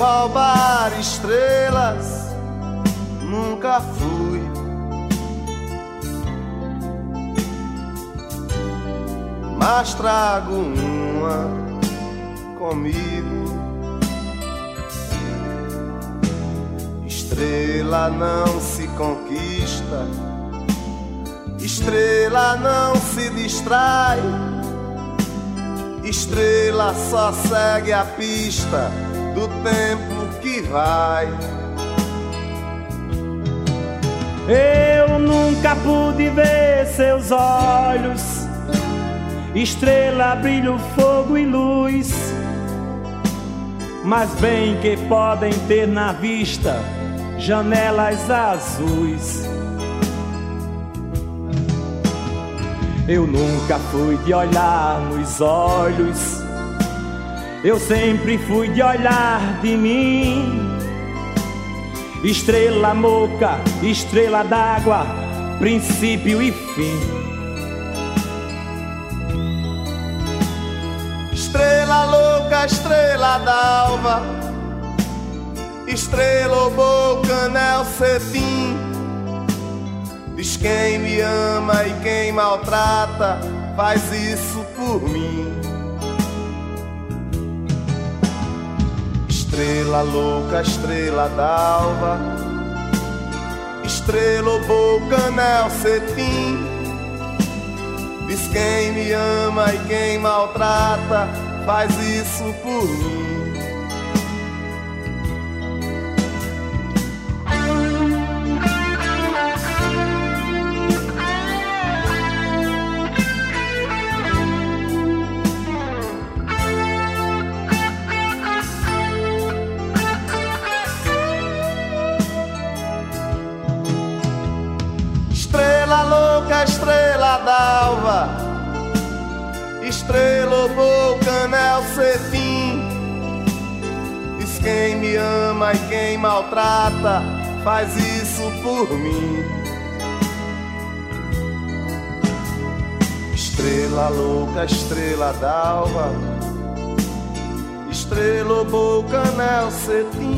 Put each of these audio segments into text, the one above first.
roubar estrelas nunca fui. Mas trago uma comigo. Estrela não se conquista, estrela não se distrai, estrela só segue a pista do tempo que vai. Eu nunca pude ver seus olhos, estrela, brilho, fogo e luz, mas bem que podem ter na vista janelas azuis. Eu nunca fui de olhar nos olhos, eu sempre fui de olhar de mim. Estrela moca, estrela d'água, princípio e fim. Estrela louca, estrela d'alva, estrela, boca, anel, cetim. Diz quem me ama e quem maltrata faz isso por mim. Estrela louca, estrela d'alva, estrela, boca, anel, cetim. Diz quem me ama e quem maltrata faz isso por mim. Estrela louca, estrela d'alva, estrela, boca, anel, cetim. Diz quem me ama e quem maltrata faz isso por mim. Estrela louca, estrela d'alva, estrela, boca, anel, cetim.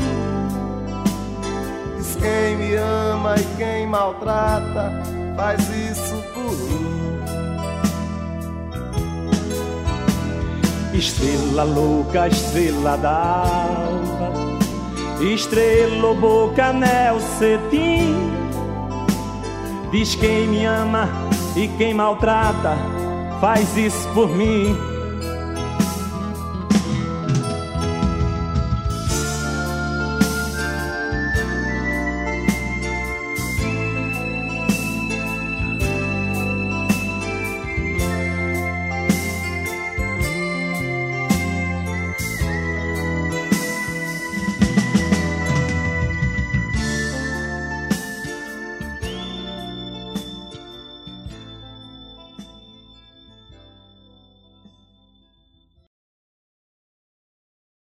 Diz quem me ama e quem maltrata faz isso por mim. Estrela louca, estrela d'alva, estrela, boca, anel, cetim. Diz quem me ama e quem maltrata faz isso por mim.